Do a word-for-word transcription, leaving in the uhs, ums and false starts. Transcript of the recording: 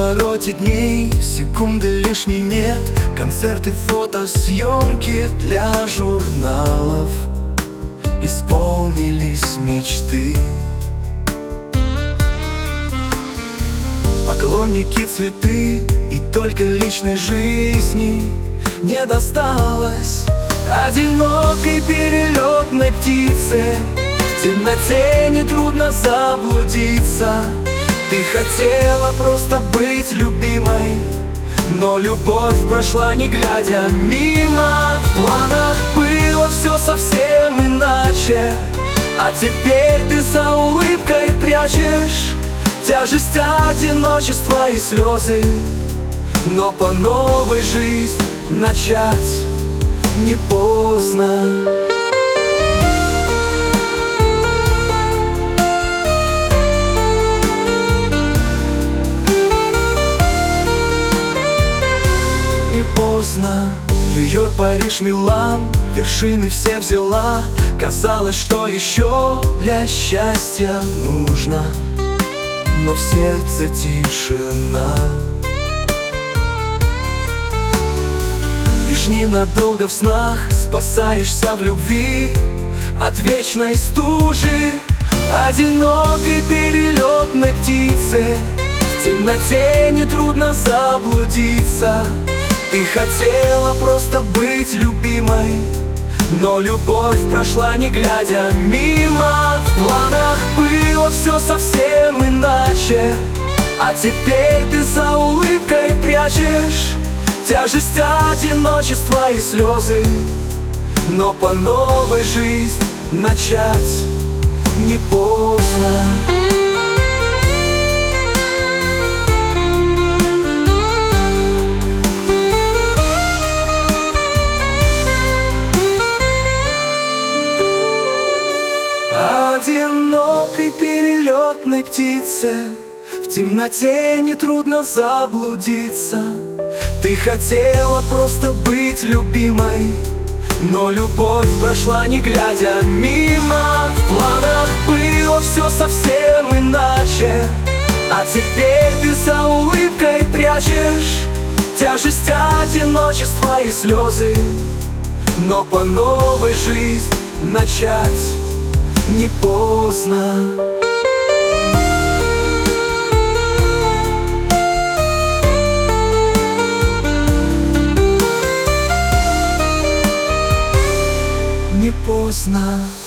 водовороте дней секунды лишней нет. Концерты, фотосъемки для журналов. Исполнились мечты. Поклонники, цветы, и только личной жизни не досталось одинокой перелетной птице. В темноте нетрудно заблудиться. Ты хотела просто быть любимой, но любовь прошла, не глядя мимо. В планах было все совсем иначе, а теперь ты за улыбкой прячешь тяжесть одиночества и слезы. Но по новой жизнь начать не поздно. Не поздно. Нью-Йорк, Париж, Милан, вершины все взяла. Казалось, что еще для счастья нужно, но в сердце тишина. Лишь ненадолго в снах спасаешься в любви от вечной стужи, одинокой перелетной птицы. В темноте нетрудно заблудиться. Ты хотела просто быть любимой, но любовь прошла, не глядя мимо. В планах было все совсем иначе, а теперь ты за улыбкой прячешь тяжесть одиночества и слезы. Но по новой жизнь начать не поздно. Одинокой перелетной птице в темноте нетрудно заблудиться. Ты хотела просто быть любимой, но любовь прошла, не глядя мимо. В планах было все совсем иначе, а теперь ты за улыбкой прячешь тяжесть одиночества и слезы. Но по новой жизнь начать не поздно. Не поздно.